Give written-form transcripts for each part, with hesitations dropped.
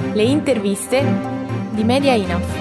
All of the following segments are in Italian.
Le interviste di Media Enough.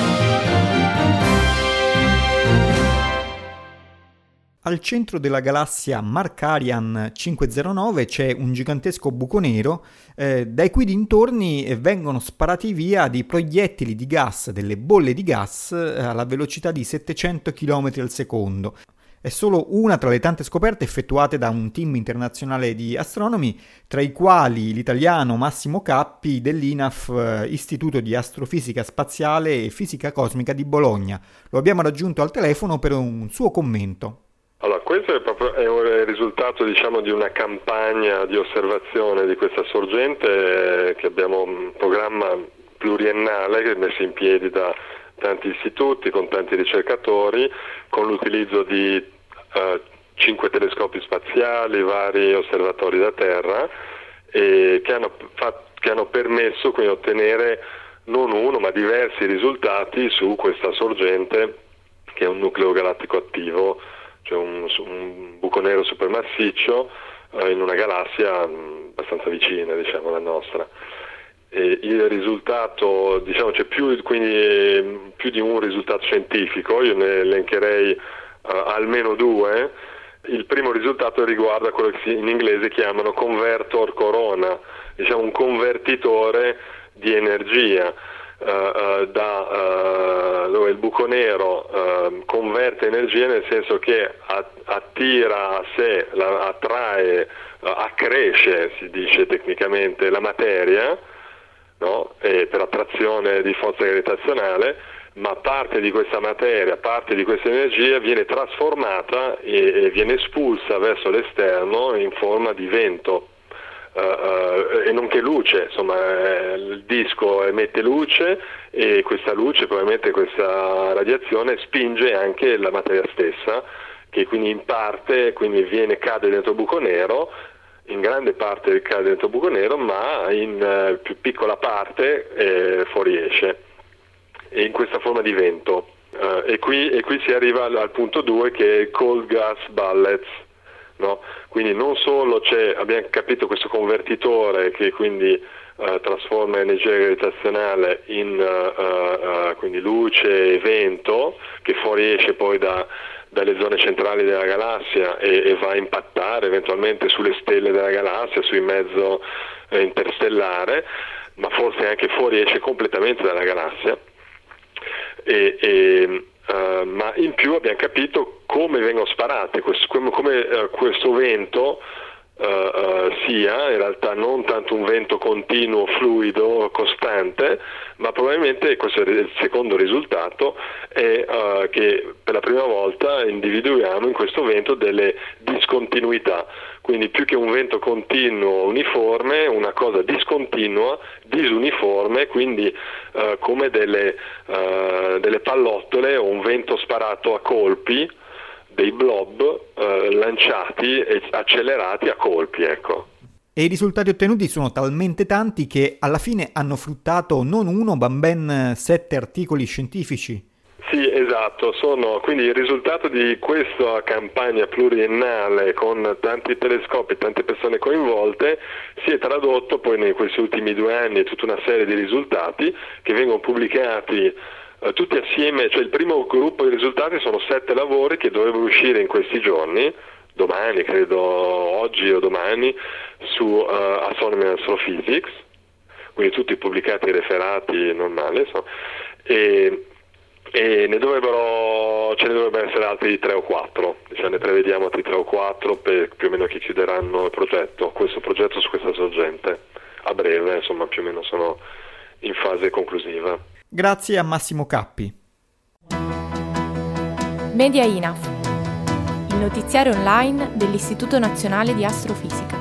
Al centro della galassia Markarian 509 c'è un gigantesco buco nero dai cui dintorni vengono sparati via dei proiettili di gas, delle bolle di gas alla velocità di 700 km al secondo. È solo una tra le tante scoperte effettuate da un team internazionale di astronomi, tra i quali l'italiano Massimo Cappi dell'INAF, Istituto di Astrofisica Spaziale e Fisica Cosmica di Bologna. Lo abbiamo raggiunto al telefono per un suo commento. Allora, questo è un risultato, di una campagna di osservazione di questa sorgente che abbiamo un programma pluriennale che è messo in piedi da tanti istituti, con tanti ricercatori, con l'utilizzo di 5 telescopi spaziali, vari osservatori da terra, e che hanno permesso quindi ottenere non uno ma diversi risultati su questa sorgente che è un nucleo galattico attivo, cioè un buco nero supermassiccio in una galassia abbastanza vicina, alla nostra. E il risultato, c'è più di un risultato scientifico, io ne elencherei almeno due. Il primo risultato riguarda quello che in inglese chiamano convertor corona, un convertitore di energia. Dove il buco nero converte energia, nel senso che attira a sé, attrae, accresce, si dice tecnicamente, la materia, no? Per attrazione di forza gravitazionale, ma parte di questa materia, parte di questa energia viene trasformata e viene espulsa verso l'esterno in forma di vento. E nonché luce, il disco emette luce e questa luce, probabilmente questa radiazione, spinge anche la materia stessa, che quindi in parte cade dentro il buco nero, in grande parte cade dentro il buco nero, ma in più piccola parte fuoriesce, e in questa forma di vento. E qui si arriva al punto 2, che è cold gas bullets. No? Quindi non solo abbiamo capito questo convertitore che quindi trasforma energia gravitazionale in quindi luce e vento, che fuoriesce poi dalle zone centrali della galassia e va a impattare eventualmente sulle stelle della galassia, sui mezzo interstellare, ma forse anche fuoriesce completamente dalla galassia. Ma in più abbiamo capito come vengono sparate, come questo vento sia in realtà non tanto un vento continuo, fluido, costante, ma probabilmente questo è il secondo risultato, è che per la prima volta individuiamo in questo vento delle discontinuità. Quindi più che un vento continuo uniforme, una cosa discontinua, disuniforme, quindi come delle pallottole o un vento sparato a colpi, dei blob lanciati e accelerati a colpi, ecco. E i risultati ottenuti sono talmente tanti che alla fine hanno fruttato non uno, ma ben 7 articoli scientifici. Sì, esatto, quindi il risultato di questa campagna pluriennale con tanti telescopi, tante persone coinvolte, si è tradotto poi in questi ultimi 2 anni in tutta una serie di risultati che vengono pubblicati tutti assieme. Cioè il primo gruppo di risultati sono 7 lavori che dovrebbero uscire in questi giorni, domani credo, oggi o domani, su Astronomy and Astrophysics, quindi tutti pubblicati referati normali, e ce ne dovrebbero essere altri 3 o 4, ne prevediamo altri 3 o 4 più o meno che chiuderanno questo progetto su questa sorgente a breve, più o meno sono in fase conclusiva. Grazie a Massimo Cappi. Media Enough, il notiziario online dell'Istituto Nazionale di Astrofisica.